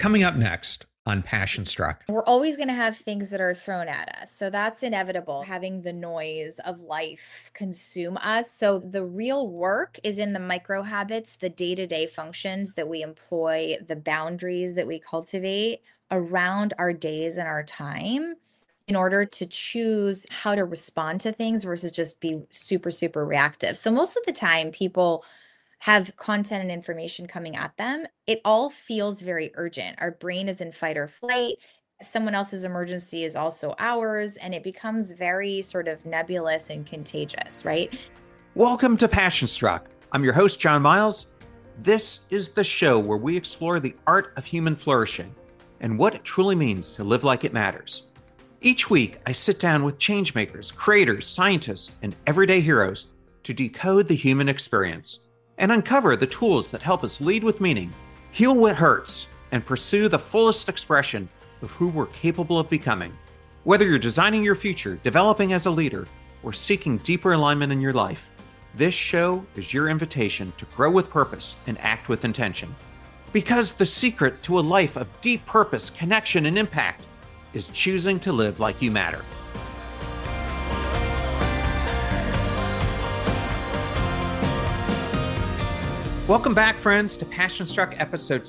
Coming up next on Passion Struck. We're always going to have things that are thrown at us. So that's inevitable, having the noise of life consume us. So the real work is in the micro habits, the day to day functions that we employ, the boundaries that we cultivate around our days and our time in order to choose how to respond to things versus just be super, super reactive. So most of the time, people have content and information coming at them, it all feels very urgent. Our brain is in fight or flight. Someone else's emergency is also ours, and it becomes very sort of nebulous and contagious, right? Welcome to Passion Struck. I'm your host, John Miles. This is the show where we explore the art of human flourishing and what it truly means to live like it matters. Each week, I sit down with changemakers, creators, scientists, and everyday heroes to decode the human experience and uncover the tools that help us lead with meaning, heal what hurts, and pursue the fullest expression of who we're capable of becoming. Whether you're designing your future, developing as a leader, or seeking deeper alignment in your life, this show is your invitation to grow with purpose and act with intention. Because the secret to a life of deep purpose, connection, and impact is choosing to live like you matter. Welcome back, friends, to Passion Struck episode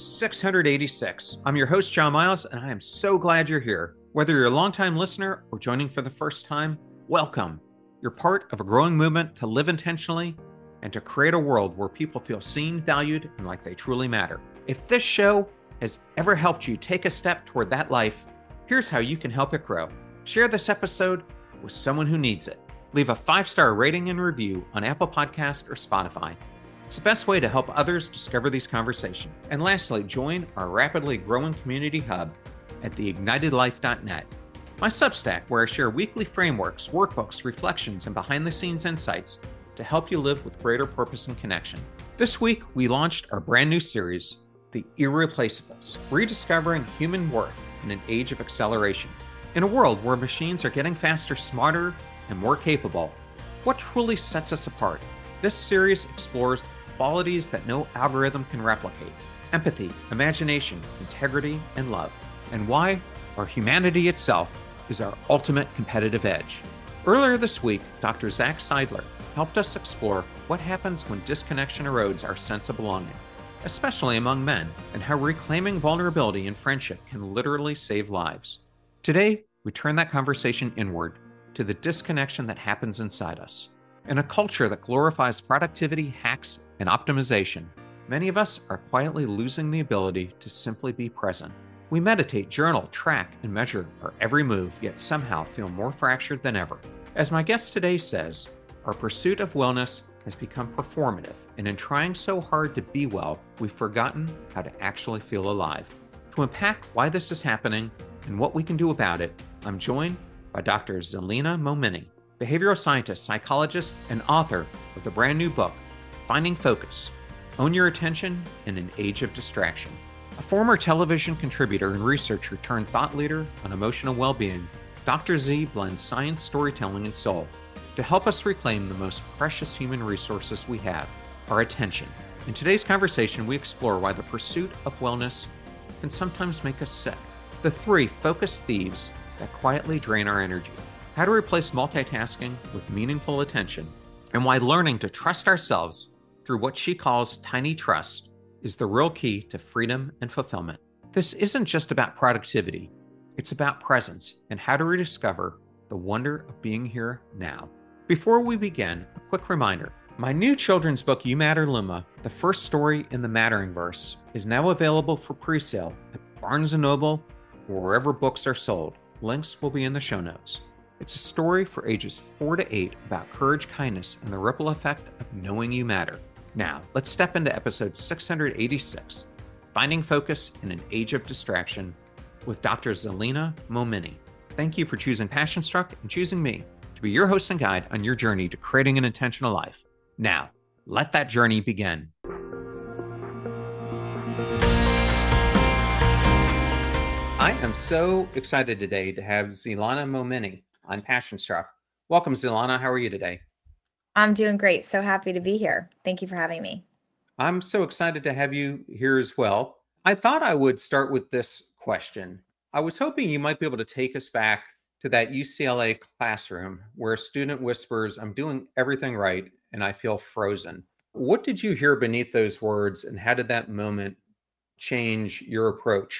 686. I'm your host, John Miles, and I am so glad you're here. Whether you're a longtime listener or joining for the first time, welcome. You're part of a growing movement to live intentionally and to create a world where people feel seen, valued, and like they truly matter. If this show has ever helped you take a step toward that life, here's how you can help it grow. Share this episode with someone who needs it. Leave a 5-star rating and review on Apple Podcast or Spotify. It's the best way to help others discover these conversations. And lastly, join our rapidly growing community hub at theignitedlife.net, my Substack, where I share weekly frameworks, workbooks, reflections, and behind-the-scenes insights to help you live with greater purpose and connection. This week, we launched our brand new series, The Irreplaceables, rediscovering human worth in an age of acceleration. In a world where machines are getting faster, smarter, and more capable, what truly sets us apart? This series explores qualities that no algorithm can replicate: empathy, imagination, integrity, and love, and why our humanity itself is our ultimate competitive edge. Earlier this week, Dr. Zach Seidler helped us explore what happens when disconnection erodes our sense of belonging, especially among men, and how reclaiming vulnerability in friendship can literally save lives. Today, we turn that conversation inward to the disconnection that happens inside us. In a culture that glorifies productivity, hacks, and optimization, many of us are quietly losing the ability to simply be present. We meditate, journal, track, and measure our every move, yet somehow feel more fractured than ever. As my guest today says, our pursuit of wellness has become performative, and in trying so hard to be well, we've forgotten how to actually feel alive. To unpack why this is happening and what we can do about it, I'm joined by Dr. Zelina Momeni, behavioral scientist, psychologist, and author of the brand new book, Finding Focus: Own Your Attention in an Age of Distraction. A former television contributor and researcher turned thought leader on emotional well-being, Dr. Z blends science, storytelling, and soul to help us reclaim the most precious human resources we have, our attention. In today's conversation, we explore why the pursuit of wellness can sometimes make us sick, the 3 focused thieves that quietly drain our energy, how to replace multitasking with meaningful attention, and why learning to trust ourselves through what she calls tiny trust is the real key to freedom and fulfillment. This isn't just about productivity, it's about presence and how to rediscover the wonder of being here now. Before we begin, a quick reminder. My new children's book, You Matter Luma, the first story in the Mattering verse, is now available for pre-sale at Barnes & Noble or wherever books are sold. Links will be in the show notes. It's a story for ages 4 to 8 about courage, kindness, and the ripple effect of knowing you matter. Now, let's step into episode 686, Finding Focus in an Age of Distraction, with Dr. Zelina Momeni. Thank you for choosing Passion Struck and choosing me to be your host and guide on your journey to creating an intentional life. Now, let that journey begin. I am so excited today to have Zelina Momeni on Passion Struck. Welcome, Zelina. How are you today? I'm doing great. So happy to be here. Thank you for having me. I'm so excited to have you here as well. I thought I would start with this question. I was hoping you might be able to take us back to that UCLA classroom where a student whispers, "I'm doing everything right," and I feel frozen. What did you hear beneath those words, and how did that moment change your approach?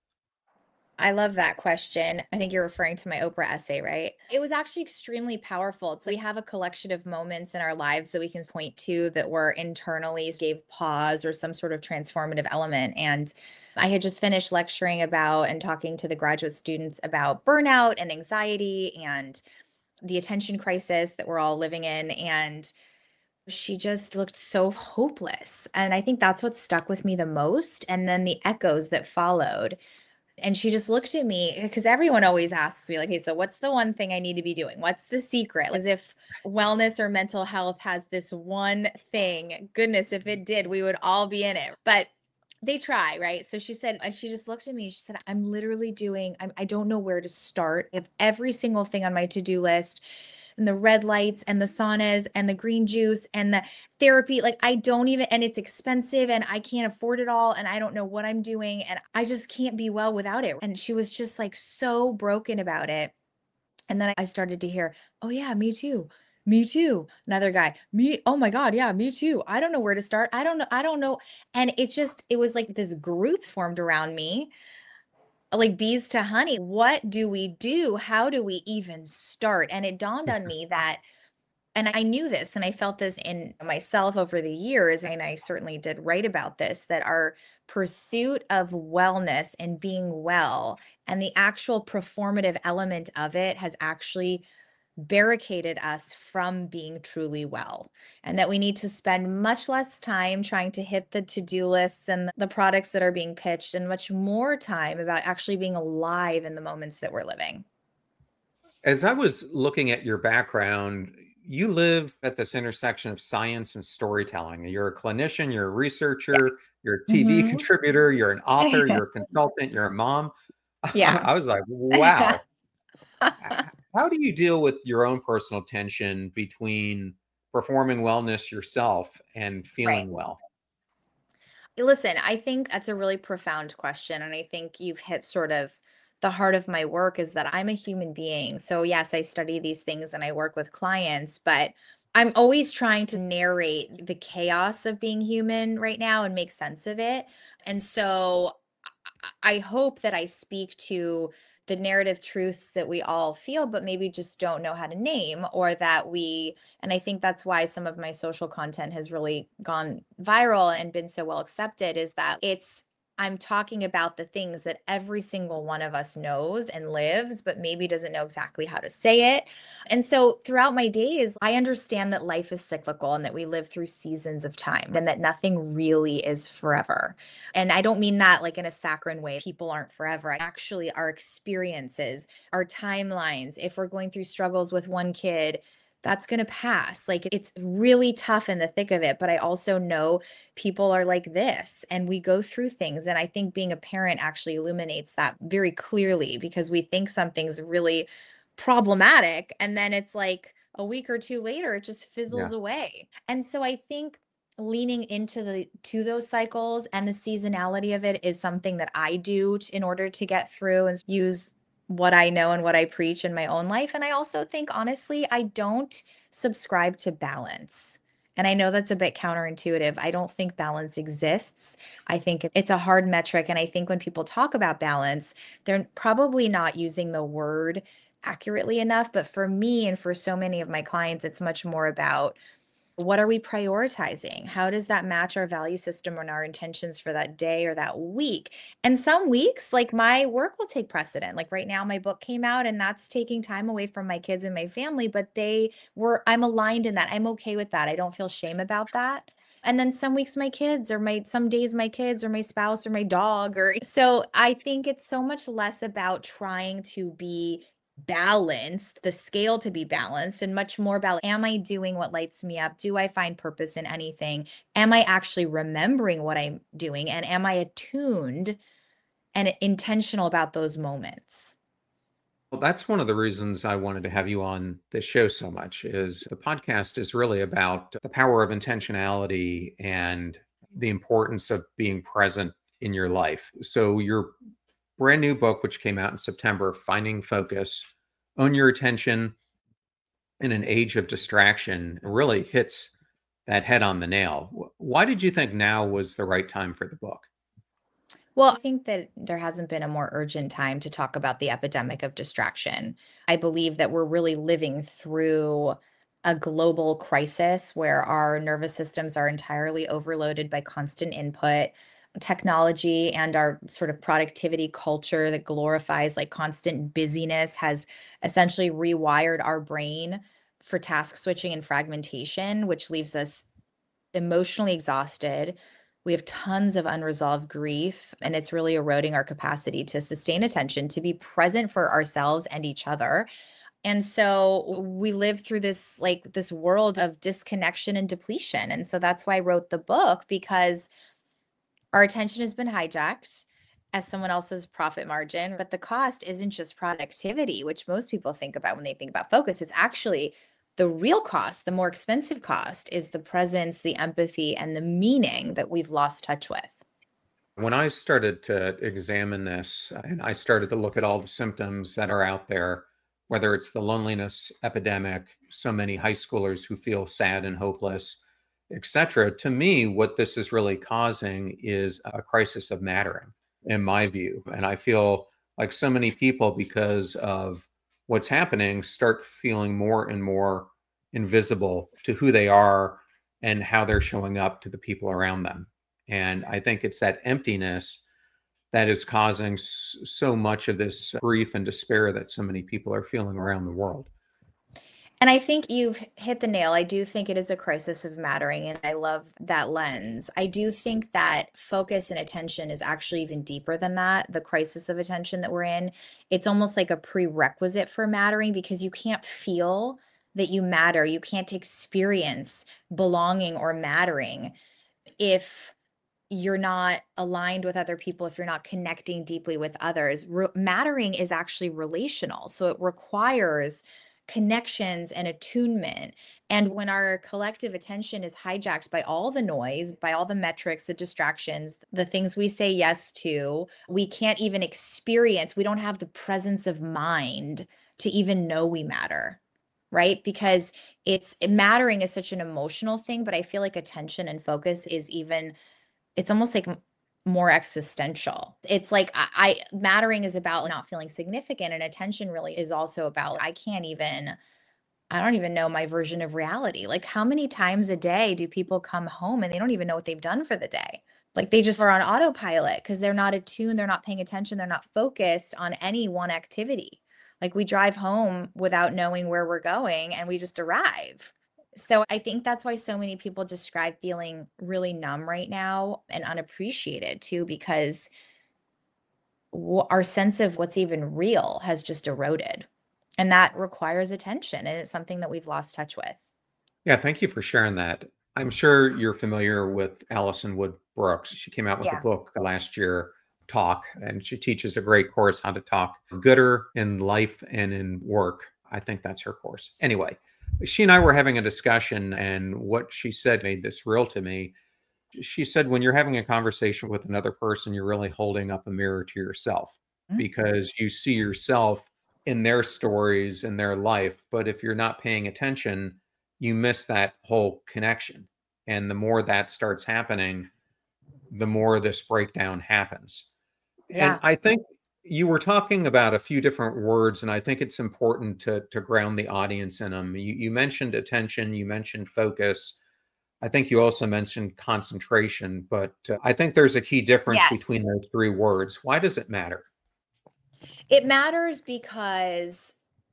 I love that question. I think you're referring to my Oprah essay, right? It was actually extremely powerful. So we have a collection of moments in our lives that we can point to that were internally gave pause or some sort of transformative element. And I had just finished lecturing about and talking to the graduate students about burnout and anxiety and the attention crisis that we're all living in. And she just looked so hopeless. And I think that's what stuck with me the most. And then the echoes that followed. And she just looked at me because everyone always asks me, like, hey, so what's the one thing I need to be doing? What's the secret? As if wellness or mental health has this one thing. Goodness, if it did, we would all be in it. But they try, right? So she said, and she just looked at me. She said, I'm literally doing, I don't know where to start. I have every single thing on my to do list and the red lights and the saunas and the green juice and the therapy. Like, I don't even, and it's expensive and I can't afford it all. And I don't know what I'm doing. And I just can't be well without it. And she was just like so broken about it. And then I started to hear, oh, yeah, me too. Me too. Another guy, me. Oh my God. Yeah, me too. I don't know where to start. I don't know. I don't know. And it was like this group formed around me like bees to honey. What do we do? How do we even start? And it dawned on me that, and I knew this and I felt this in myself over the years, and I certainly did write about this, that our pursuit of wellness and being well and the actual performative element of it has actually barricaded us from being truly well, and that we need to spend much less time trying to hit the to-do lists and the products that are being pitched and much more time about actually being alive in the moments that we're living. As I was looking at your background, you live at this intersection of science and storytelling. You're a clinician, you're a Yeah. researcher, you're a TV Mhm. contributor, you're an author, you're a Yes. consultant, you're a mom. Yeah. I was like, wow. How do you deal with your own personal tension between performing wellness yourself and Right. feeling well? Listen, I think that's a really profound question. And I think you've hit sort of the heart of my work is that I'm a human being. So, yes, I study these things and I work with clients, but I'm always trying to narrate the chaos of being human right now and make sense of it. And so, I hope that I speak to the narrative truths that we all feel, but maybe just don't know how to name, or that and I think that's why some of my social content has really gone viral and been so well accepted, is that I'm talking about the things that every single one of us knows and lives, but maybe doesn't know exactly how to say it. And so throughout my days, I understand that life is cyclical and that we live through seasons of time and that nothing really is forever. And I don't mean that like in a saccharine way. People aren't forever. Actually, our experiences, our timelines, if we're going through struggles with one kid, that's going to pass. Like, it's really tough in the thick of it. But I also know people are like this and we go through things. And I think being a parent actually illuminates that very clearly, because we think something's really problematic. And then it's like a week or two later, it just Yeah. fizzles away. And so I think leaning into the to those cycles and the seasonality of it is something that I do in order to get through and use what I know and what I preach in my own life. And I also think, honestly, I don't subscribe to balance. And I know that's a bit counterintuitive. I don't think balance exists. I think it's a hard metric. And I think when people talk about balance, they're probably not using the word accurately enough. But for me and for so many of my clients, it's much more about, what are we prioritizing? How does that match our value system and our intentions for that day or that week? And some weeks, like, my work will take precedent. Like right now, my book came out and that's taking time away from my kids and my family, but I'm aligned in that. I'm okay with that. I don't feel shame about that. And then some weeks, some days, my kids or my spouse or my dog, or so I think it's so much less about trying to be balanced, the scale to be balanced, and much more about, am I doing what lights me up? Do I find purpose in anything? Am I actually remembering what I'm doing? And am I attuned and intentional about those moments? Well, that's one of the reasons I wanted to have you on this show so much is the podcast is really about the power of intentionality and the importance of being present in your life. So your brand new book, which came out in September, Finding Focus, Own Your Attention in an Age of Distraction, really hits that head on the nail. Why did you think now was the right time for the book? Well, I think that there hasn't been a more urgent time to talk about the epidemic of distraction. I believe that we're really living through a global crisis where our nervous systems are entirely overloaded by constant input, technology, and our sort of productivity culture that glorifies like constant busyness has essentially rewired our brain for task switching and fragmentation, which leaves us emotionally exhausted. We have tons of unresolved grief, and it's really eroding our capacity to sustain attention, to be present for ourselves and each other. And so we live through this like this world of disconnection and depletion. And so that's why I wrote the book, because our attention has been hijacked as someone else's profit margin. But the cost isn't just productivity, which most people think about when they think about focus. It's actually the real cost, the more expensive cost is the presence, the empathy, and the meaning that we've lost touch with. When I started to examine this and I started to look at all the symptoms that are out there, whether it's the loneliness epidemic, so many high schoolers who feel sad and hopeless, etc., to me, what this is really causing is a crisis of mattering, in my view. And I feel like so many people, because of what's happening, start feeling more and more invisible to who they are and how they're showing up to the people around them. And I think it's that emptiness that is causing so much of this grief and despair that so many people are feeling around the world. And I think you've hit the nail. I do think it is a crisis of mattering, and I love that lens. I do think that focus and attention is actually even deeper than that. The crisis of attention that we're in, it's almost like a prerequisite for mattering because you can't feel that you matter. You can't experience belonging or mattering if you're not aligned with other people, if you're not connecting deeply with others. Mattering is actually relational. So it requires connections and attunement. And when our collective attention is hijacked by all the noise, by all the metrics, the distractions, the things we say yes to, we can't even experience, we don't have the presence of mind to even know we matter. Right? Because it's mattering is such an emotional thing, but I feel like attention and focus is even it's almost like more existential. It's like I mattering is about not feeling significant, and attention really is also about I don't even know my version of reality. Like how many times a day do people come home and they don't even know what they've done for the day? Like they just are on autopilot because they're not attuned, they're not paying attention, they're not focused on any one activity. Like we drive home without knowing where we're going and we just arrive. So I think that's why so many people describe feeling really numb right now and unappreciated too, because our sense of what's even real has just eroded. And that requires attention. And it's something that we've lost touch with. Yeah, thank you for sharing that. I'm sure you're familiar with Allison Wood Brooks. She came out with a Yeah. book last year, Talk, and she teaches a great course how to talk gooder in life and in work. I think that's her course. Anyway, she and I were having a discussion, and what she said made this real to me. She said, when you're having a conversation with another person, you're really holding up a mirror to yourself Mm. because you see yourself in their stories in their life. But if you're not paying attention, you miss that whole connection. And the more that starts happening, the more this breakdown happens. And Yeah. I think you were talking about a few different words, and I think it's important to ground the audience in them. You mentioned attention, you mentioned focus. I think you also mentioned concentration, but I think there's a key difference between Yes. those three words. Why does it matter? It matters because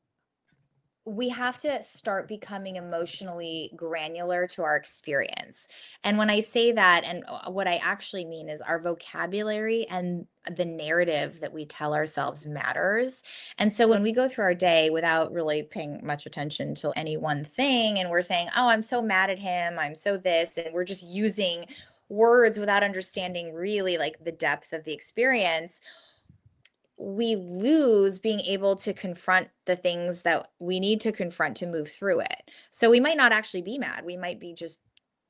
we have to start becoming emotionally granular to our experience. And when I say that, and what I actually mean is our vocabulary and the narrative that we tell ourselves matters. And so when we go through our day without really paying much attention to any one thing, and we're saying, oh, I'm so mad at him, I'm so this, and we're just using words without understanding really like the depth of the experience, we lose being able to confront the things that we need to confront to move through it. So we might not actually be mad. We might be just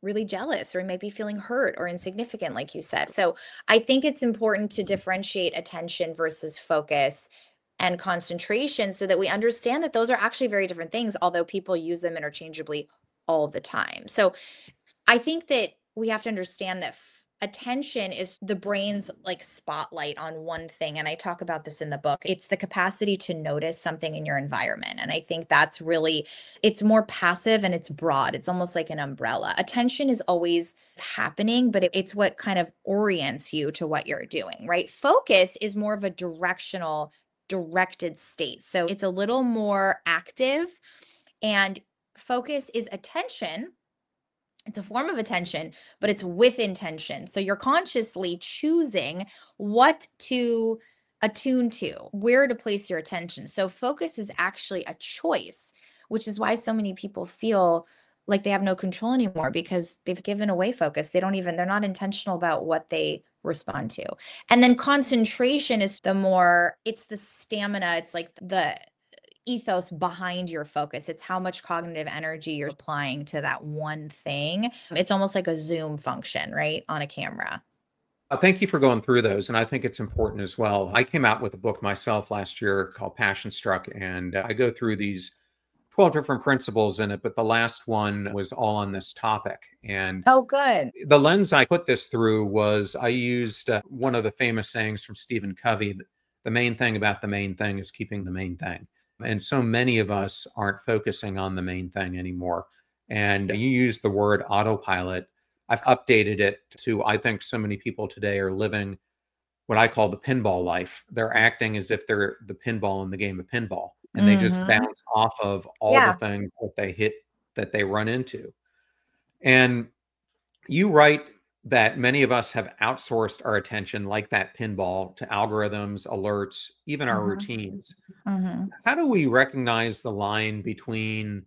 really jealous, or he might be feeling hurt or insignificant, like you said. So I think it's important to differentiate attention versus focus and concentration so that we understand that those are actually very different things, although people use them interchangeably all the time. So I think that we have to understand that attention is the brain's like spotlight on one thing. And I talk about this in the book. It's the capacity to notice something in your environment. And I think that's really, it's more passive and it's broad. It's almost like an umbrella. Attention is always happening, but it's what kind of orients you to what you're doing, right? Focus is more of a directional, directed state. So it's a little more active, and focus is attention. It's a form of attention, but it's with intention. So you're consciously choosing what to attune to, where to place your attention. So focus is actually a choice, which is why so many people feel like they have no control anymore because they've given away focus. They're not intentional about what they respond to. And then concentration is it's the stamina, it's like the ethos behind your focus. It's how much cognitive energy you're applying to that one thing. It's almost like a zoom function, right, on a camera. Thank you for going through those. And I think it's important as well. I came out with a book myself last year called Passion Struck, and I go through these 12 different principles in it, but the last one was all on this topic. And Oh, good. the lens I put this through was I used one of the famous sayings from Stephen Covey: the main thing about the main thing is keeping the main thing. And so many of us aren't focusing on the main thing anymore. And you use the word autopilot. I've updated it to, I think so many people today are living what I call the pinball life. They're acting as if they're the pinball in the game of pinball, and they just bounce off of all the things that they hit, that they run into. And you write that many of us have outsourced our attention, like that pinball, to algorithms, alerts, even our routines. How do we recognize the line between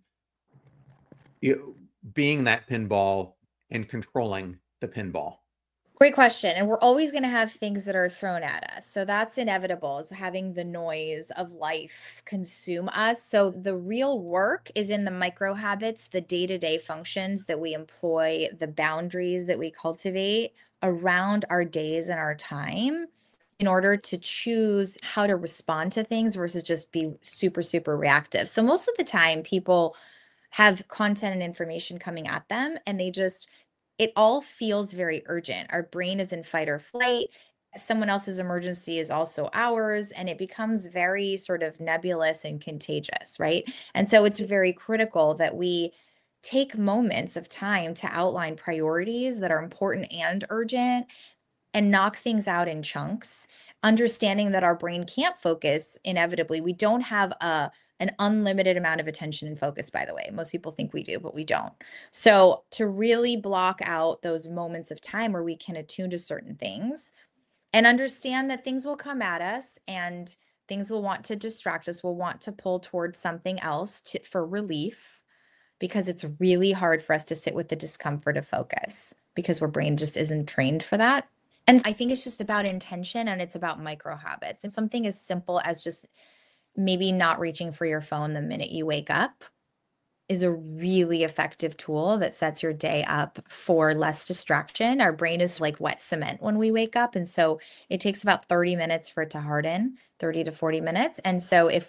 being that pinball and controlling the pinball? Great question. And we're always going to have things that are thrown at us. So that's inevitable, is having the noise of life consume us. So the real work is in the micro habits, the day-to-day functions that we employ, the boundaries that we cultivate around our days and our time in order to choose how to respond to things versus just be super, super reactive. So most of the time, people have content and information coming at them, and it all feels very urgent. Our brain is in fight or flight. Someone else's emergency is also ours, and it becomes very sort of nebulous and contagious, right? And so it's very critical that we take moments of time to outline priorities that are important and urgent and knock things out in chunks, understanding that our brain can't focus inevitably. We don't have an unlimited amount of attention and focus, by the way. Most people think we do, but we don't. So to really block out those moments of time where we can attune to certain things and understand that things will come at us and things will want to distract us, will want to pull towards something else for relief, because it's really hard for us to sit with the discomfort of focus because our brain just isn't trained for that. And I think it's just about intention, and it's about micro habits. And something as simple as just maybe not reaching for your phone the minute you wake up is a really effective tool that sets your day up for less distraction. Our brain is like wet cement when we wake up. And so it takes about 30 minutes for it to harden, 30 to 40 minutes. And so if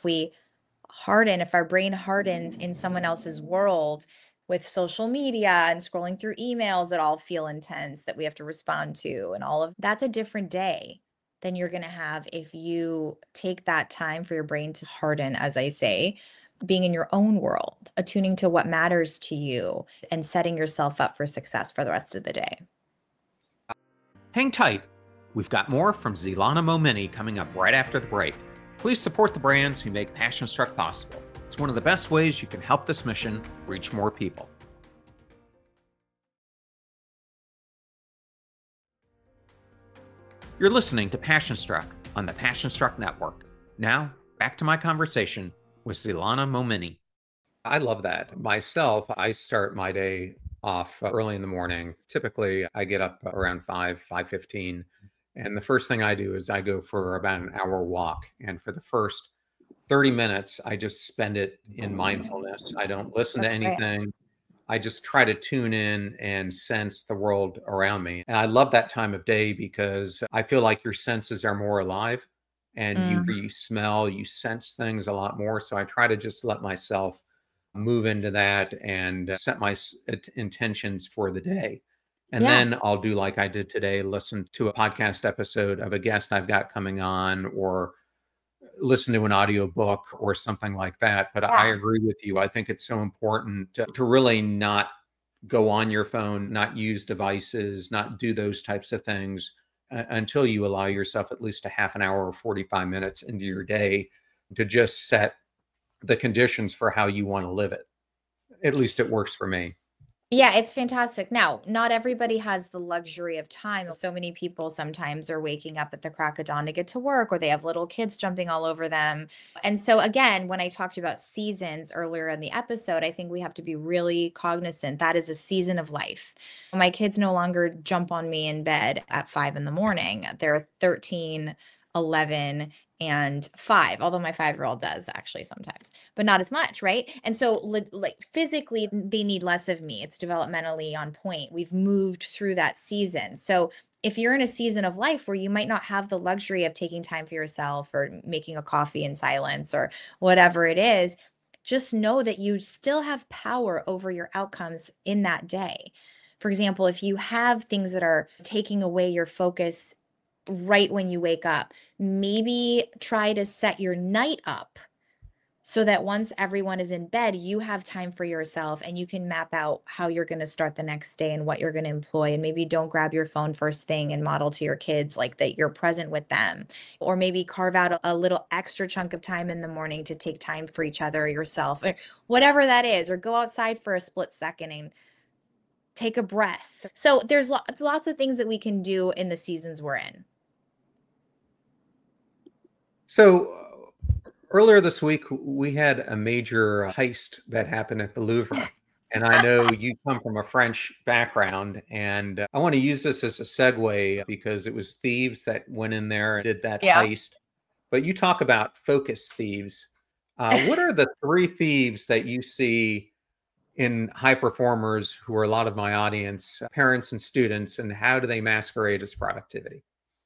our brain hardens in someone else's world with social media and scrolling through emails that all feel intense that we have to respond to, and all of that's a different day than you're going to have if you take that time for your brain to harden, as I say, being in your own world, attuning to what matters to you, and setting yourself up for success for the rest of the day. Hang tight. We've got more from Zelana Momeni coming up right after the break. Please support the brands who make Passion Struck possible. It's one of the best ways you can help this mission reach more people. You're listening to Passion Struck on the Passion Struck Network. Now, back to my conversation with Zelana Momeni. I love that. Myself, I start my day off early in the morning. Typically, I get up around 5:15. And the first thing I do is I go for about an hour walk. And for the first 30 minutes, I just spend it in mindfulness. I don't listen to anything. I just try to tune in and sense the world around me. And I love that time of day because I feel like your senses are more alive and Mm, you smell, you sense things a lot more. So I try to just let myself move into that and set my intentions for the day. And yeah. then I'll do like I did today, listen to a podcast episode of a guest I've got coming on, or listen to an audiobook or something like that. But I Yeah. agree with you. I think it's so important to really not go on your phone, not use devices, not do those types of things until you allow yourself at least a half an hour or 45 minutes into your day to just set the conditions for how you want to live it. At least it works for me. Yeah, it's fantastic. Now, not everybody has the luxury of time. So many people sometimes are waking up at the crack of dawn to get to work, or they have little kids jumping all over them. And so, again, when I talked about seasons earlier in the episode, I think we have to be really cognizant that is a season of life. My kids no longer jump on me in bed at 5 in the morning. They're 13, 11, and 5, although my 5-year-old does actually sometimes, but not as much, right? And so, like physically, they need less of me. It's developmentally on point. We've moved through that season. So, if you're in a season of life where you might not have the luxury of taking time for yourself or making a coffee in silence or whatever it is, just know that you still have power over your outcomes in that day. For example, if you have things that are taking away your focus right when you wake up, maybe try to set your night up so that once everyone is in bed, you have time for yourself and you can map out how you're going to start the next day and what you're going to employ. And maybe don't grab your phone first thing and model to your kids like that you're present with them. Or maybe carve out a little extra chunk of time in the morning to take time for each other or yourself, or whatever that is, or go outside for a split second and take a breath. So there's lots of things that we can do in the seasons we're in. So earlier this week, we had a major heist that happened at the Louvre. And I know you come from a French background, and I want to use this as a segue because it was thieves that went in there and did that Yeah. heist. But you talk about focus thieves. What are the three thieves that you see in high performers who are a lot of my audience, parents and students, and how do they masquerade as productivity?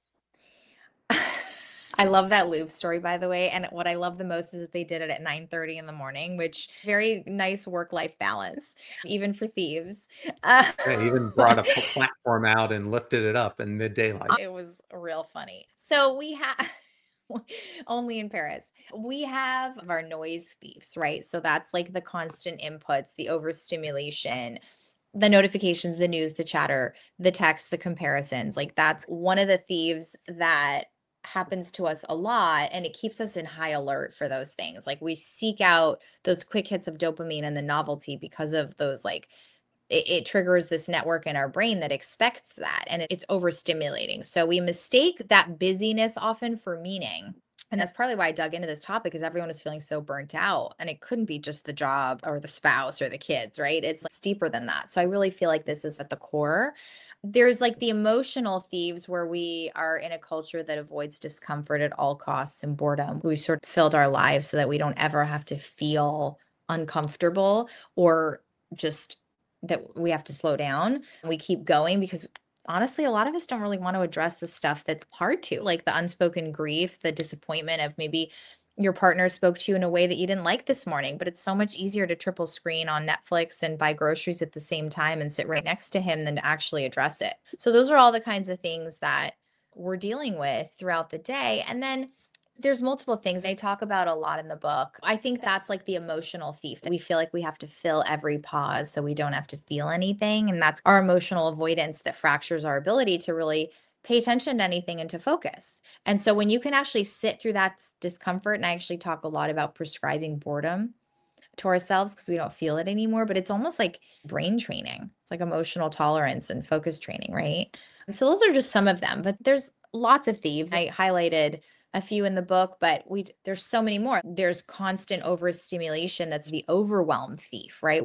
I love that Louvre story, by the way. And what I love the most is that they did it at 9:30 in the morning, which very nice work-life balance, even for thieves. Uh, They even brought a platform out and lifted it up in mid daylight. it was real funny. So we have only in Paris. We have our noise thieves, right? So that's like the constant inputs, the overstimulation, the notifications, the news, the chatter, the text, the comparisons. Like that's one of the thieves that happens to us a lot and it keeps us in high alert for those things. Like we seek out those quick hits of dopamine and the novelty because of those like it triggers this network in our brain that expects that and it's overstimulating. So we mistake that busyness often for meaning. And that's partly why I dug into this topic because everyone is feeling so burnt out and it couldn't be just the job or the spouse or the kids, right? It's deeper than that. So I really feel like this is at the core. There's like the emotional thieves where we are in a culture that avoids discomfort at all costs and boredom. We've sort of filled our lives so that we don't ever have to feel uncomfortable or just that we have to slow down. We keep going because honestly, a lot of us don't really want to address the stuff that's hard to, like the unspoken grief, the disappointment of maybe your partner spoke to you in a way that you didn't like this morning, but it's so much easier to triple screen on Netflix and buy groceries at the same time and sit right next to him than to actually address it. So those are all the kinds of things that we're dealing with throughout the day. And then there's multiple things I talk about a lot in the book. I think that's like the emotional thief. We feel like we have to fill every pause so we don't have to feel anything. And that's our emotional avoidance that fractures our ability to really pay attention to anything and to focus. And so when you can actually sit through that discomfort, and I actually talk a lot about prescribing boredom to ourselves because we don't feel it anymore, but it's almost like brain training. It's like emotional tolerance and focus training, right? So those are just some of them, but there's lots of thieves. I highlighted a few in the book, but there's so many more. There's constant overstimulation. That's the overwhelm thief, right?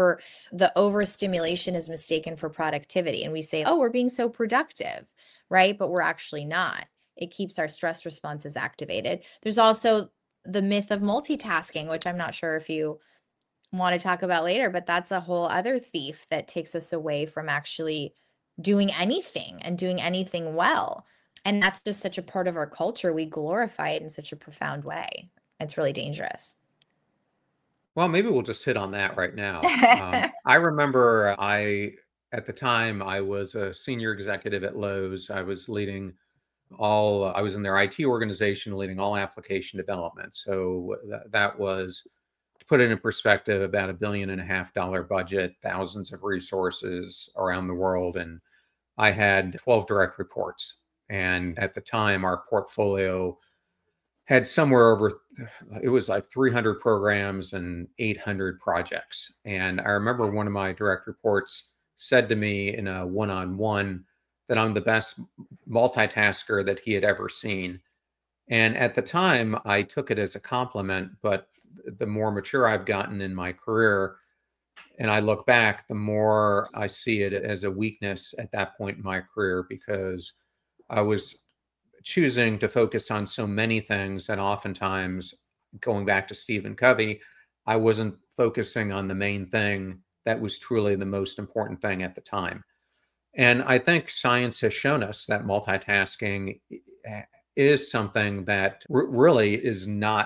The overstimulation is mistaken for productivity. And we say, oh, we're being so productive, right? But we're actually not. It keeps our stress responses activated. There's also the myth of multitasking, which I'm not sure if you want to talk about later, but that's a whole other thief that takes us away from actually doing anything and doing anything well. And that's just such a part of our culture. We glorify it in such a profound way. It's really dangerous. Well, maybe we'll just hit on that right now. I remember at the time, I was a senior executive at Lowe's. I was leading I was in their IT organization, leading all application development. So that was, to put it in perspective, about $1.5 billion budget, thousands of resources around the world. And I had 12 direct reports. And at the time, our portfolio had somewhere over, it was like 300 programs and 800 projects. And I remember one of my direct reports said to me in a one-on-one that I'm the best multitasker that he had ever seen. And at the time, I took it as a compliment, but the more mature I've gotten in my career, and I look back, the more I see it as a weakness at that point in my career, because I was choosing to focus on so many things. And oftentimes, going back to Stephen Covey, I wasn't focusing on the main thing that was truly the most important thing at the time. And I think science has shown us that multitasking is something that really is not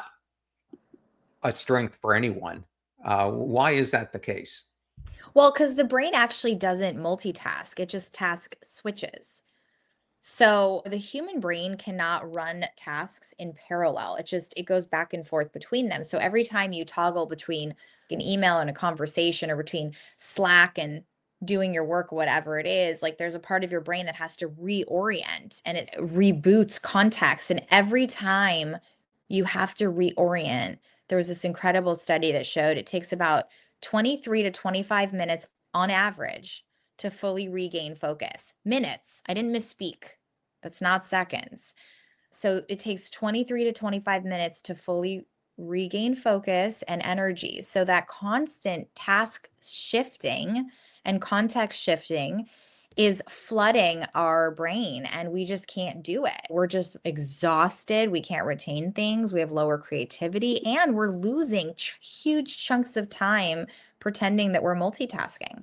a strength for anyone. Why is that the case? Well, because the brain actually doesn't multitask, it just task switches. So the human brain cannot run tasks in parallel. It goes back and forth between them. So every time you toggle between an email and a conversation, or between Slack and doing your work, whatever it is, like there's a part of your brain that has to reorient, and it reboots context. And every time you have to reorient, there was this incredible study that showed it takes about 23 to 25 minutes on average to fully regain focus. Minutes. I didn't misspeak. That's not seconds. So it takes 23 to 25 minutes to fully regain focus and energy. So that constant task shifting and context shifting is flooding our brain, and we just can't do it. We're just exhausted. We can't retain things. We have lower creativity, and we're losing huge chunks of time pretending that we're multitasking.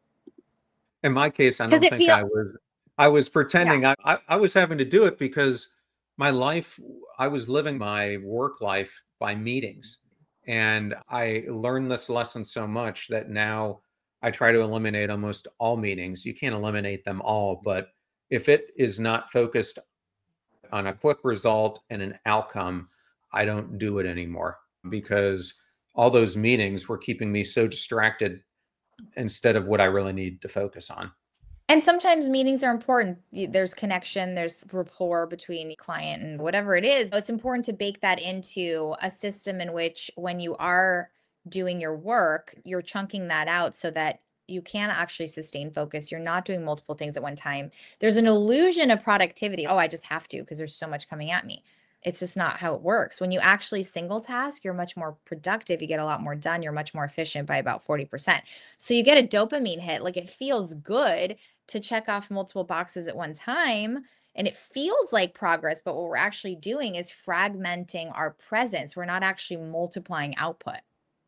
In my case, I Because don't it think feels, I was yeah. pretending. I was having to do it because my life, I was living my work life by meetings. And I learned this lesson so much that now I try to eliminate almost all meetings. You can't eliminate them all, but if it is not focused on a quick result and an outcome, I don't do it anymore, because all those meetings were keeping me so distracted instead of what I really need to focus on. And sometimes meetings are important. There's connection, there's rapport between client and whatever it is. It's important to bake that into a system in which, when you are doing your work, you're chunking that out so that you can actually sustain focus. You're not doing multiple things at one time. There's an illusion of productivity. Oh, I just have to because there's so much coming at me. It's just not how it works. When you actually single task, you're much more productive. You get a lot more done. You're much more efficient by about 40%. So you get a dopamine hit. Like, it feels good to check off multiple boxes at one time, and it feels like progress, but what we're actually doing is fragmenting our presence. We're not actually multiplying output.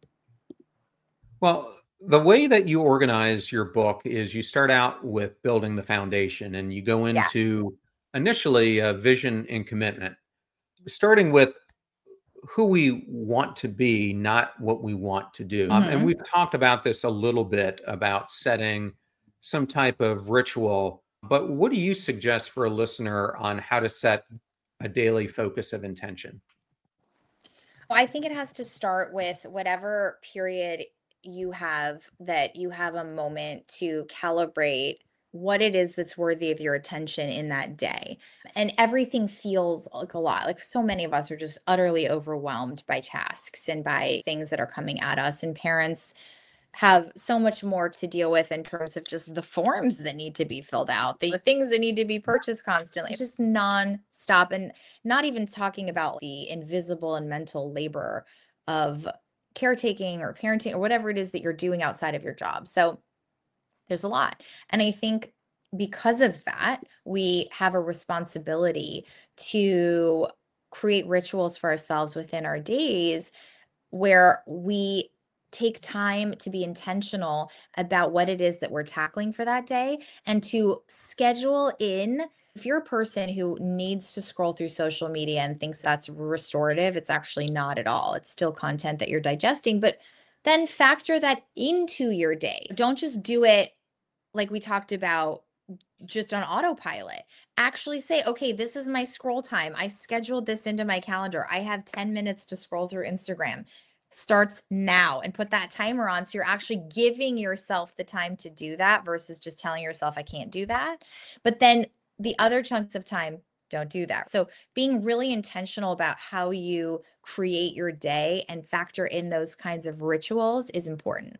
Well, the way that you organize your book is you start out with building the foundation, and you go Yeah. into initially vision and commitment, starting with who we want to be, not what we want to do. And Hmm. we've talked about this a little bit about setting some type of ritual, but what do you suggest for a listener on how to set a daily focus of intention? Well, I think it has to start with whatever period you have, that you have a moment to calibrate what it is that's worthy of your attention in that day. And everything feels like a lot. Like, so many of us are just utterly overwhelmed by tasks and by things that are coming at us. And parents have so much more to deal with in terms of just the forms that need to be filled out, the things that need to be purchased constantly. It's just non-stop. And not even talking about the invisible and mental labor of caretaking or parenting or whatever it is that you're doing outside of your job. So there's a lot. And I think because of that, we have a responsibility to create rituals for ourselves within our days where we take time to be intentional about what it is that we're tackling for that day and to schedule in. If you're a person who needs to scroll through social media and thinks that's restorative, it's actually not at all. It's still content that you're digesting, but then factor that into your day. Don't just do it like we talked about just on autopilot. Actually say, okay, this is my scroll time. I scheduled this into my calendar. I have 10 minutes to scroll through Instagram. Starts now, and put that timer on. So you're actually giving yourself the time to do that versus just telling yourself, I can't do that. But then the other chunks of time, don't do that. So being really intentional about how you create your day and factor in those kinds of rituals is important.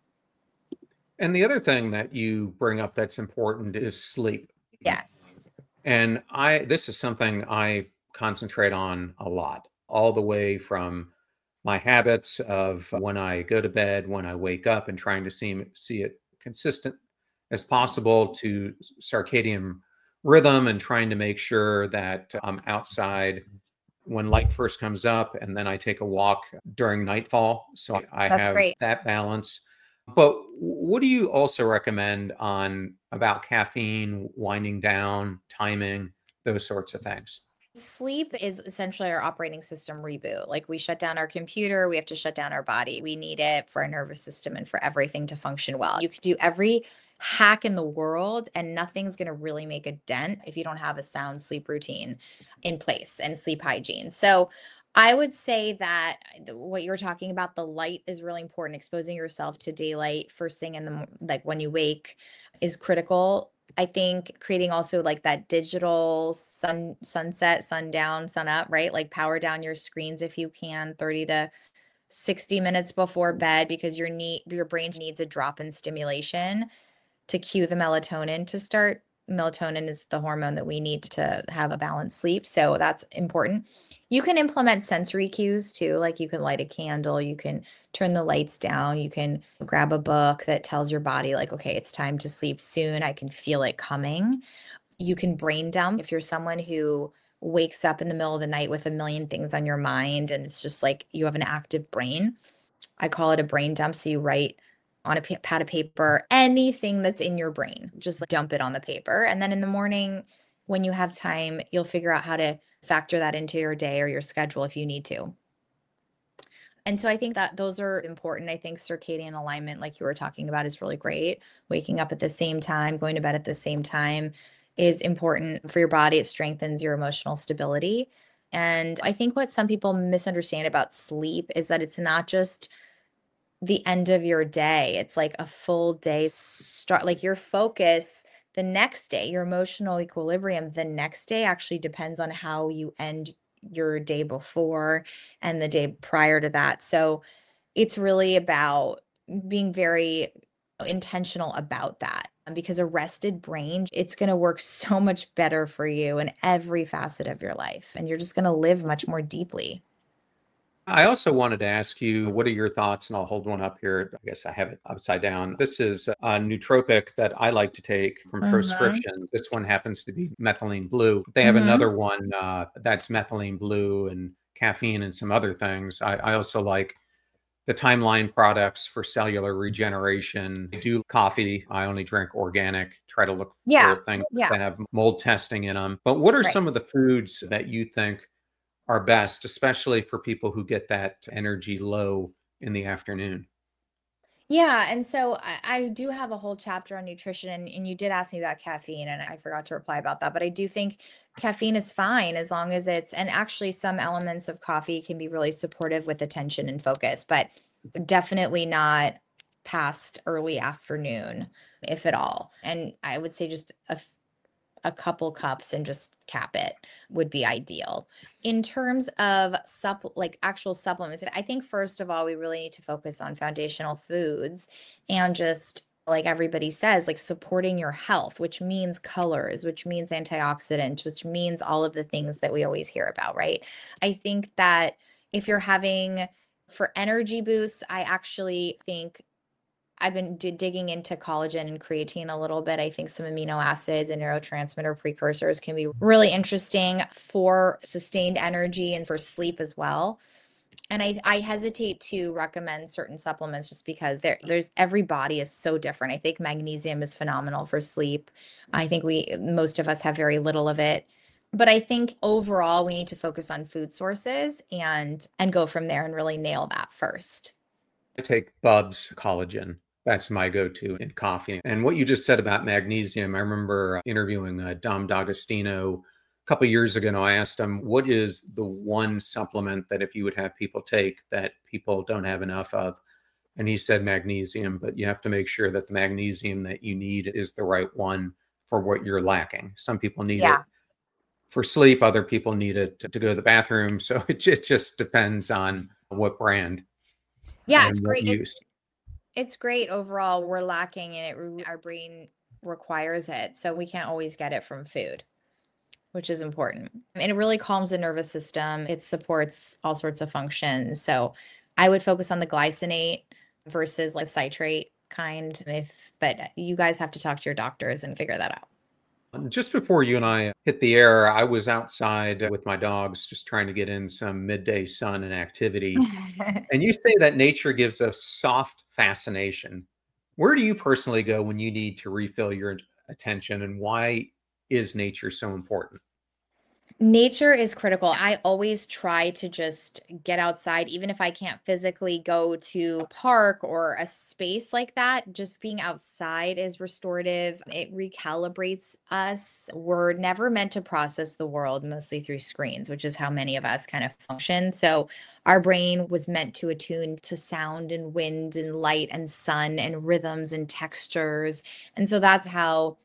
And the other thing that you bring up that's important is sleep. Yes. And this is something I concentrate on a lot, all the way from my habits of when I go to bed, when I wake up, and trying to see it consistent as possible, to circadian rhythm and trying to make sure that I'm outside when light first comes up, and then I take a walk during nightfall. So I That's have great. that balance. But what do you also recommend on about caffeine, winding down, timing, those sorts of things? Sleep is essentially our operating system reboot. Like we shut down our computer, we have to shut down our body. We need it for our nervous system and for everything to function well. You could do every hack in the world and nothing's going to really make a dent if you don't have a sound sleep routine in place and sleep hygiene. So I would say that what you're talking about, the light is really important. Exposing yourself to daylight first thing in the like when you wake is critical. I think creating also like that digital sunset, sundown, sun up, right? Like power down your screens if you can 30 to 60 minutes before bed because your brain needs a drop in stimulation to cue the melatonin to start. Melatonin is the hormone that we need to have a balanced sleep. So that's important. You can implement sensory cues too, like you can light a candle, you can turn the lights down, you can grab a book that tells your body, like, okay, it's time to sleep soon. I can feel it coming. You can brain dump if you're someone who wakes up in the middle of the night with a million things on your mind and it's just like you have an active brain. I call it a brain dump. So you write on a pad of paper anything that's in your brain, just like dump it on the paper. And then in the morning, when you have time, you'll figure out how to factor that into your day or your schedule if you need to. And so I think that those are important. I think circadian alignment, like you were talking about, is really great. Waking up at the same time, going to bed at the same time is important for your body. It strengthens your emotional stability. And I think what some people misunderstand about sleep is that it's not just the end of your day. It's like a full day start, like your focus the next day, your emotional equilibrium the next day actually depends on how you end your day before and the day prior to that. So it's really about being very intentional about that because a rested brain, it's going to work so much better for you in every facet of your life. And you're just going to live much more deeply. I also wanted to ask you, what are your thoughts? And I'll hold one up here. I guess I have it upside down. This is a nootropic that I like to take from Mm-hmm. prescriptions. This one happens to be methylene blue. They have Mm-hmm. another one that's methylene blue and caffeine and some other things. I also like the Timeline products for cellular regeneration. I do coffee. I only drink organic, try to look Yeah. for things Yeah. that have mold testing in them. But what are Right. some of the foods that you think are best, especially for people who get that energy low in the afternoon? Yeah, and so I do have a whole chapter on nutrition, and you did ask me about caffeine, and I forgot to reply about that. But I do think caffeine is fine as long as and actually some elements of coffee can be really supportive with attention and focus, but definitely not past early afternoon, if at all. And I would say just a couple cups and just cap it would be ideal. In terms of like actual supplements, I think first of all we really need to focus on foundational foods and just like everybody says, like supporting your health, which means colors, which means antioxidants, which means all of the things that we always hear about, right? I think that if you're having for energy boosts, I actually think I've been digging into collagen and creatine a little bit. I think some amino acids and neurotransmitter precursors can be really interesting for sustained energy and for sleep as well. And I hesitate to recommend certain supplements just because there's every body is so different. I think magnesium is phenomenal for sleep. I think most of us have very little of it. But I think overall we need to focus on food sources and go from there and really nail that first. I take Bub's collagen. That's my go-to in coffee. And what you just said about magnesium, I remember interviewing Dom D'Agostino a couple years ago. And I asked him, what is the one supplement that if you would have people take that people don't have enough of? And he said magnesium, but you have to make sure that the magnesium that you need is the right one for what you're lacking. Some people need it Yeah. for sleep, other people need it to go to the bathroom. So it just depends on what brand Yeah, it's and what great. use. It's great overall. We're lacking and our brain requires it. So we can't always get it from food, which is important. And it really calms the nervous system. It supports all sorts of functions. So I would focus on the glycinate versus like citrate kind. But you guys have to talk to your doctors and figure that out. Just before you and I hit the air, I was outside with my dogs just trying to get in some midday sun and activity. And you say that nature gives us soft fascination. Where do you personally go when you need to refill your attention, and why is nature so important? Nature is critical. I always try to just get outside, even if I can't physically go to a park or a space like that. Just being outside is restorative. It recalibrates us. We're never meant to process the world mostly through screens, which is how many of us kind of function. So, our brain was meant to attune to sound and wind and light and sun and rhythms and textures. And so, that's how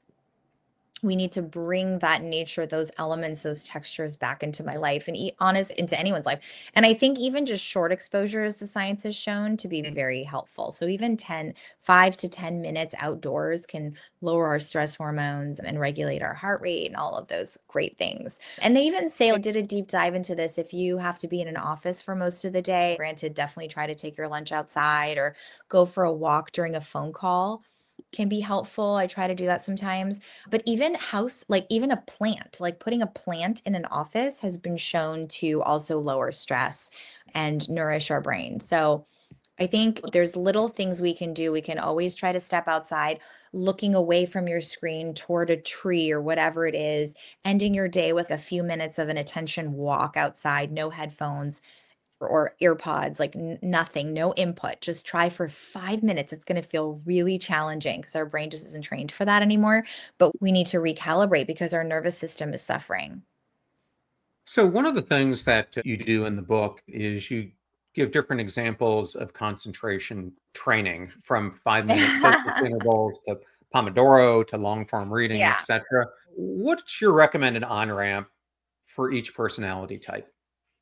we need to bring that nature, those elements, those textures back into my life and honest into anyone's life. And I think even just short exposures, the science has shown to be very helpful. So even 5 to 10 minutes outdoors can lower our stress hormones and regulate our heart rate and all of those great things. And they even say, I did a deep dive into this. If you have to be in an office for most of the day, granted, definitely try to take your lunch outside or go for a walk during a phone call can be helpful. I try to do that sometimes. But even like even a plant, like putting a plant in an office has been shown to also lower stress and nourish our brain. So I think there's little things we can do. We can always try to step outside, looking away from your screen toward a tree or whatever it is, ending your day with a few minutes of an attention walk outside, no headphones or earpods, like nothing, no input. Just try for 5 minutes. It's going to feel really challenging because our brain just isn't trained for that anymore. But we need to recalibrate because our nervous system is suffering. So, one of the things that you do in the book is you give different examples of concentration training, from 5 minute focus intervals to Pomodoro to long form reading, Yeah. etc. What's your recommended on ramp for each personality type?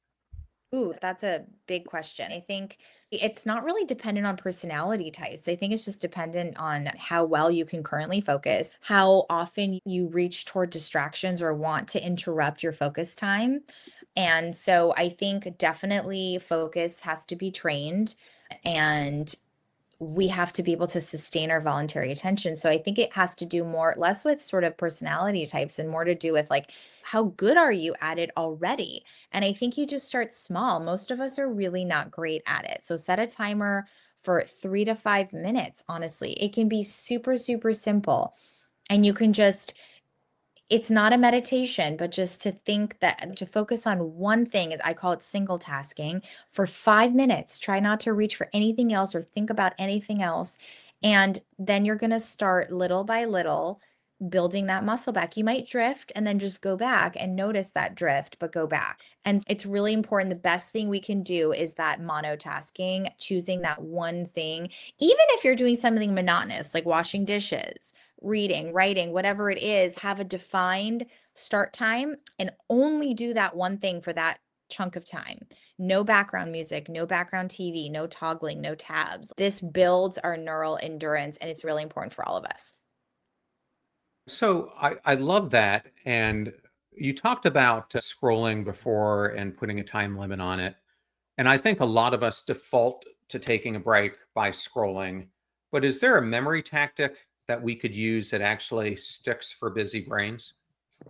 Ooh, that's a big question. I think it's not really dependent on personality types. I think it's just dependent on how well you can currently focus, how often you reach toward distractions or want to interrupt your focus time. And so I think definitely focus has to be trained. And we have to be able to sustain our voluntary attention. So I think it has to do less with sort of personality types and more to do with like, how good are you at it already? And I think you just start small. Most of us are really not great at it. So set a timer for 3 to 5 minutes. Honestly, it can be super, super simple. And you can just it's not a meditation, but just to think that to focus on one thing, I call it single tasking for 5 minutes. Try not to reach for anything else or think about anything else. And then you're going to start little by little building that muscle back. You might drift and then just go back and notice that drift, but go back. And it's really important. The best thing we can do is that monotasking, choosing that one thing, even if you're doing something monotonous like washing dishes, reading, writing, whatever it is, have a defined start time and only do that one thing for that chunk of time. No background music, no background TV, no toggling, no tabs. This builds our neural endurance and it's really important for all of us. So, I love that. And you talked about scrolling before and putting a time limit on it. And I think a lot of us default to taking a break by scrolling. But is there a memory tactic that we could use that actually sticks for busy brains?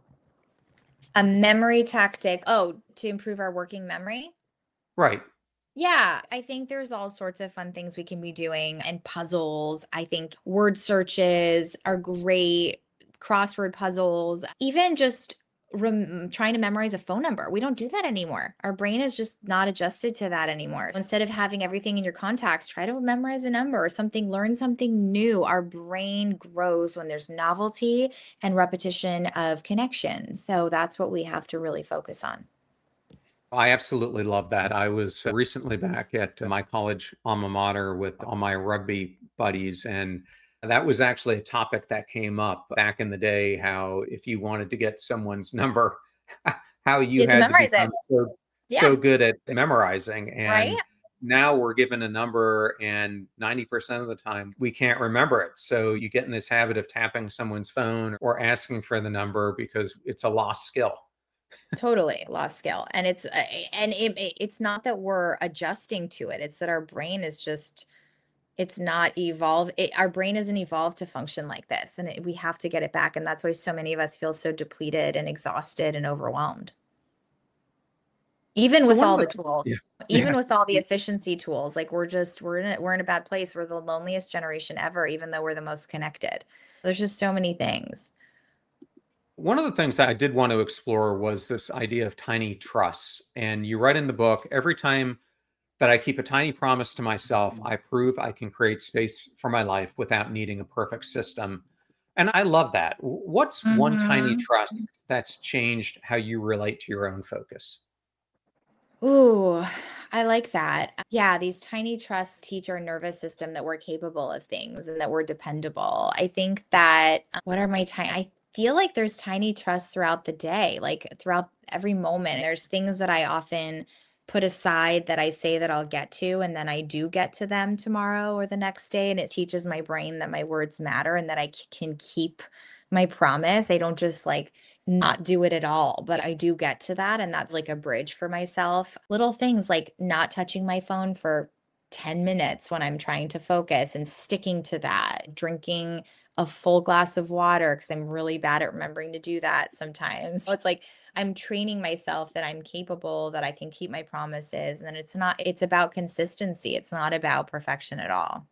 A memory tactic. Oh, to improve our working memory? Right. Yeah, I think there's all sorts of fun things we can be doing and puzzles. I think word searches are great, crossword puzzles, even just trying to memorize a phone number. We don't do that anymore. Our brain is just not adjusted to that anymore. Instead of having everything in your contacts, try to memorize a number or something, learn something new. Our brain grows when there's novelty and repetition of connections. So that's what we have to really focus on. I absolutely love that. I was recently back at my college alma mater with all my rugby buddies, and that was actually a topic that came up back in the day, how if you wanted to get someone's number, how You you have to had to memorize it. become so Yeah, good at memorizing. right? And now we're given a number, and 90% of the time we can't remember it. So you get in this habit of tapping someone's phone or asking for the number because it's a lost skill. Totally lost skill. And it's not that we're adjusting to it. It's that our brain is just it's not evolved. Our brain isn't evolved to function like this, and we have to get it back. And that's why so many of us feel so depleted and exhausted and overwhelmed. Even So with one of all the the yeah, tools, even yeah. with all the efficiency tools, like we're in a bad place. We're the loneliest generation ever, even though we're the most connected. There's just so many things. One of the things I did want to explore was this idea of tiny trusts. And you write in the book, every time that I keep a tiny promise to myself, I prove I can create space for my life without needing a perfect system. And I love that. What's one tiny Mhm. trust that's changed how you relate to your own focus? Ooh, I like that. Yeah, these tiny trusts teach our nervous system that we're capable of things and that we're dependable. I think that what are my tiny I feel like there's tiny trusts throughout the day, like throughout every moment. There's things that I often put aside that I say that I'll get to, and then I do get to them tomorrow or the next day. And it teaches my brain that my words matter and that can keep my promise. I don't just like not do it at all, but I do get to that, and that's like a bridge for myself. Little things like not touching my phone for 10 minutes when I'm trying to focus and sticking to that, drinking a full glass of water because I'm really bad at remembering to do that sometimes. So it's like I'm training myself that I'm capable, that I can keep my promises, and it's about consistency. It's not about perfection at all.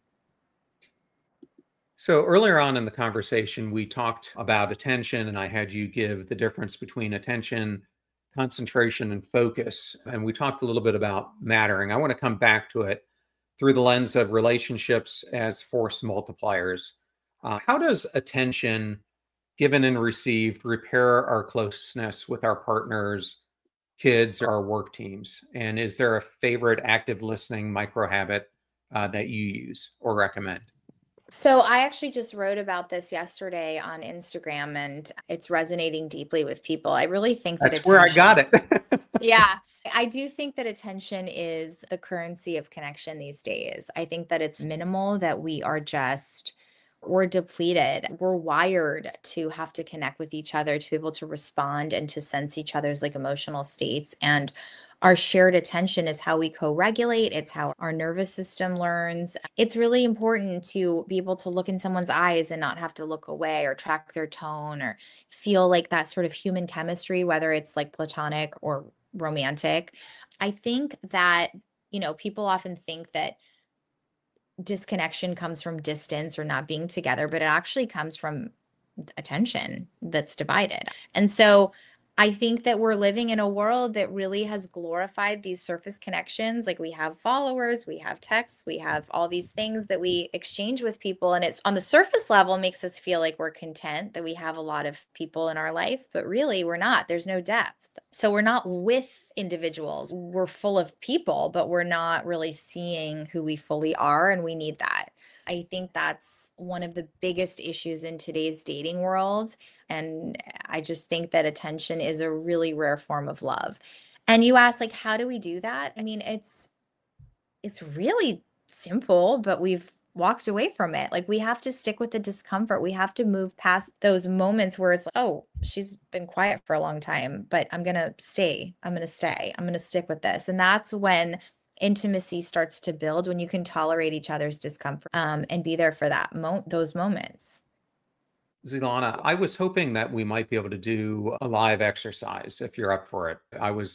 So earlier on in the conversation, we talked about attention, and I had you give the difference between attention, concentration, and focus. And we talked a little bit about mattering. I want to come back to it through the lens of relationships as force multipliers. How does attention given and received repair our closeness with our partners, kids, our work teams? And is there a favorite active listening micro habit that you use or recommend? So I actually just wrote about this yesterday on Instagram, and it's resonating deeply with people. I really think that That's where I got attention, it. yeah, I do think that attention is the currency of connection these days. I think that it's minimal, that we're depleted. We're wired to have to connect with each other, to be able to respond and to sense each other's like emotional states. And our shared attention is how we co regulate, it's how our nervous system learns. It's really important to be able to look in someone's eyes and not have to look away or track their tone or feel like that sort of human chemistry, whether it's like platonic or romantic. I think that, people often think that disconnection comes from distance or not being together, but it actually comes from attention that's divided. And so I think that we're living in a world that really has glorified these surface connections. Like we have followers, we have texts, we have all these things that we exchange with people. And it's on the surface level makes us feel like we're content that we have a lot of people in our life, but really we're not. There's no depth. So we're not with individuals. We're full of people, but we're not really seeing who we fully are. And we need that. I think that's one of the biggest issues in today's dating world. And I just think that attention is a really rare form of love. And you ask, like, how do we do that? I mean, it's really simple, but we've walked away from it. Like we have to stick with the discomfort. We have to move past those moments where it's like, oh, she's been quiet for a long time, but I'm going to stay. I'm going to stay. I'm going to stick with this. And that's when intimacy starts to build, when you can tolerate each other's discomfort, and be there for those moments. Zilana, I was hoping that we might be able to do a live exercise if you're up for it. I was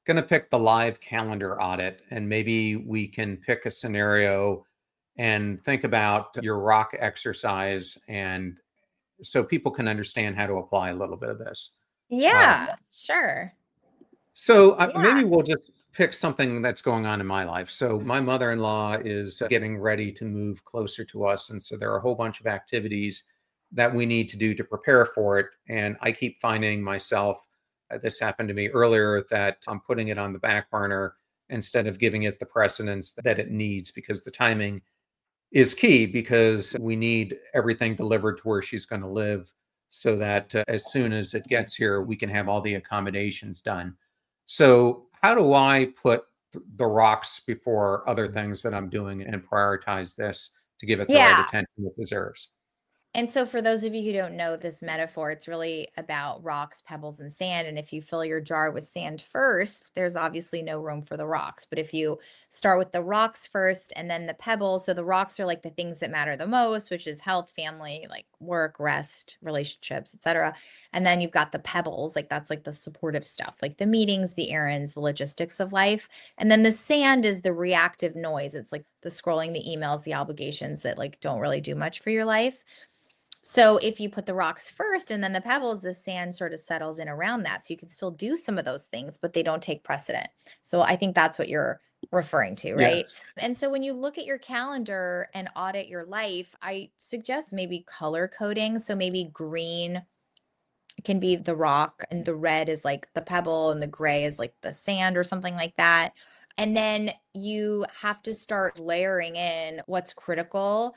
going to pick the live calendar audit, and maybe we can pick a scenario and think about your rock exercise, and so people can understand how to apply a little bit of this. Yeah, sure. So maybe we'll just pick something that's going on in my life. So my mother-in-law is getting ready to move closer to us. And so there are a whole bunch of activities that we need to do to prepare for it. And I keep finding myself, this happened to me earlier, that I'm putting it on the back burner instead of giving it the precedence that it needs, because the timing is key, because we need everything delivered to where she's going to live so that as soon as it gets here, we can have all the accommodations done. So how do I put the rocks before other things that I'm doing and prioritize this to give it the right attention it deserves? And so for those of you who don't know this metaphor, it's really about rocks, pebbles, and sand. And if you fill your jar with sand first, there's obviously no room for the rocks. But if you start with the rocks first and then the pebbles, so the rocks are like the things that matter the most, which is health, family, like work, rest, relationships, etc. And then you've got the pebbles, like that's like the supportive stuff, like the meetings, the errands, the logistics of life. And then the sand is the reactive noise. It's like the scrolling, the emails, the obligations that like don't really do much for your life. So if you put the rocks first and then the pebbles, the sand sort of settles in around that. So you can still do some of those things, but they don't take precedent. So I think that's what you're referring to, right? Yes. And so when you look at your calendar and audit your life, I suggest maybe color coding. So maybe green can be the rock and the red is like the pebble and the gray is like the sand or something like that. And then you have to start layering in what's critical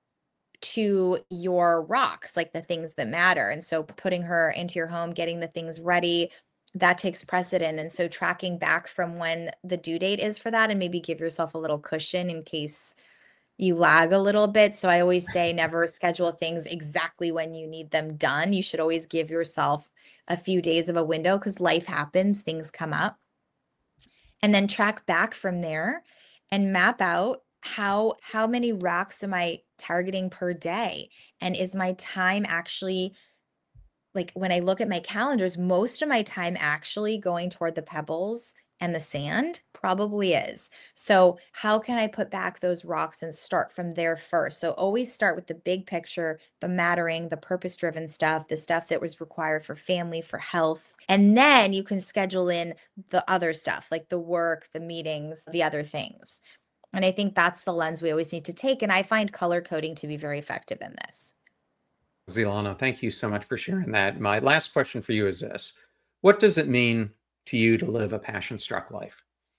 to your rocks, like the things that matter. And so putting her into your home, getting the things ready, that takes precedent. And so tracking back from when the due date is for that, and maybe give yourself a little cushion in case you lag a little bit. So I always say never schedule things exactly when you need them done. You should always give yourself a few days of a window, because life happens, things come up. And then track back from there and map out how many rocks am I targeting per day? And is my time actually, like when I look at my calendars, most of my time actually going toward the pebbles and the sand? Probably is. So how can I put back those rocks and start from there first? So always start with the big picture, the mattering, the purpose-driven stuff, the stuff that was required for family, for health. And then you can schedule in the other stuff, like the work, the meetings, the other things. And I think that's the lens we always need to take. And I find color coding to be very effective in this. Zelana, thank you so much for sharing that. My last question for you is this: what does it mean to you to live a passion-struck life?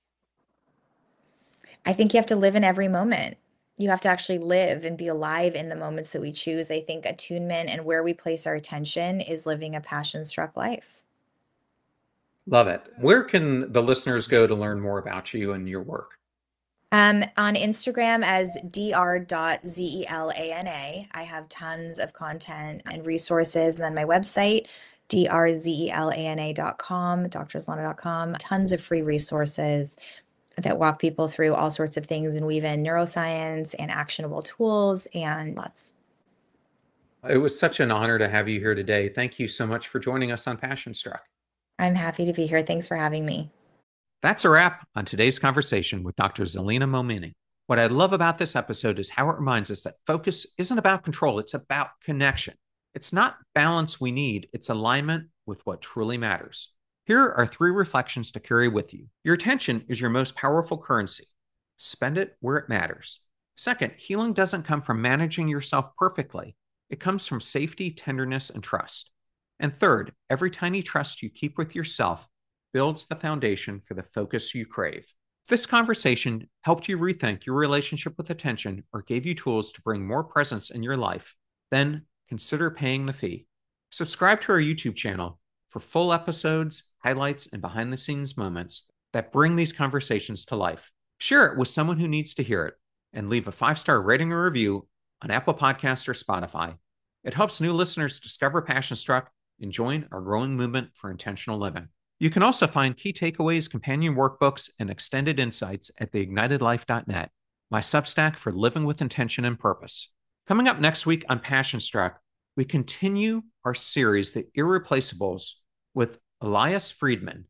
I think you have to live in every moment. You have to actually live and be alive in the moments that we choose. I think attunement and where we place our attention is living a passion-struck life. Love it. Where can the listeners go to learn more about you and your work? On Instagram as dr.zelana. I have tons of content and resources. And then my website, drzelana.com, drzelana.com, tons of free resources that walk people through all sorts of things and weave in neuroscience and actionable tools and lots. It was such an honor to have you here today. Thank you so much for joining us on Passion Struck. I'm happy to be here. Thanks for having me. That's a wrap on today's conversation with Dr. Zelina Momeni. What I love about this episode is how it reminds us that focus isn't about control, it's about connection. It's not balance we need, it's alignment with what truly matters. Here are 3 reflections to carry with you. Your attention is your most powerful currency. Spend it where it matters. Second, healing doesn't come from managing yourself perfectly. It comes from safety, tenderness, and trust. And third, every tiny trust you keep with yourself builds the foundation for the focus you crave. If this conversation helped you rethink your relationship with attention or gave you tools to bring more presence in your life, then consider paying the fee. Subscribe to our YouTube channel for full episodes, highlights, and behind-the-scenes moments that bring these conversations to life. Share it with someone who needs to hear it, and leave a 5-star rating or review on Apple Podcasts or Spotify. It helps new listeners discover Passion Struck and join our growing movement for intentional living. You can also find key takeaways, companion workbooks, and extended insights at theignitedlife.net, my Substack for living with intention and purpose. Coming up next week on Passion Struck, we continue our series, The Irreplaceables, with Elias Friedman,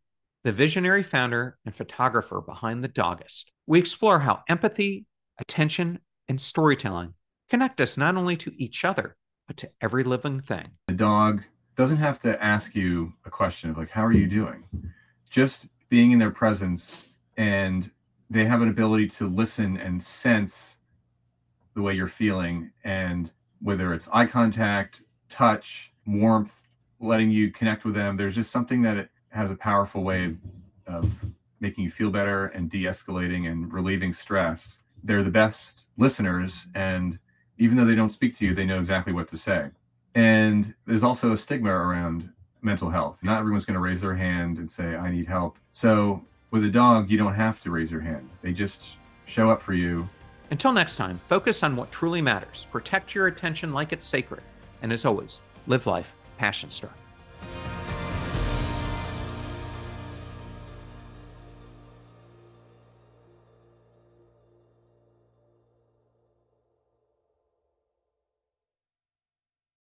the visionary founder and photographer behind The Doggist. We explore how empathy, attention, and storytelling connect us not only to each other, but to every living thing. The dog doesn't have to ask you a question of like, how are you doing? Just being in their presence, and they have an ability to listen and sense the way you're feeling, and whether it's eye contact, touch, warmth, letting you connect with them. There's just something that it has a powerful way of making you feel better and de-escalating and relieving stress. They're the best listeners, and even though they don't speak to you, they know exactly what to say. And there's also a stigma around mental health. Not everyone's going to raise their hand and say, I need help. So with a dog, you don't have to raise your hand. They just show up for you. Until next time, focus on what truly matters. Protect your attention like it's sacred. And as always, live life passion struck.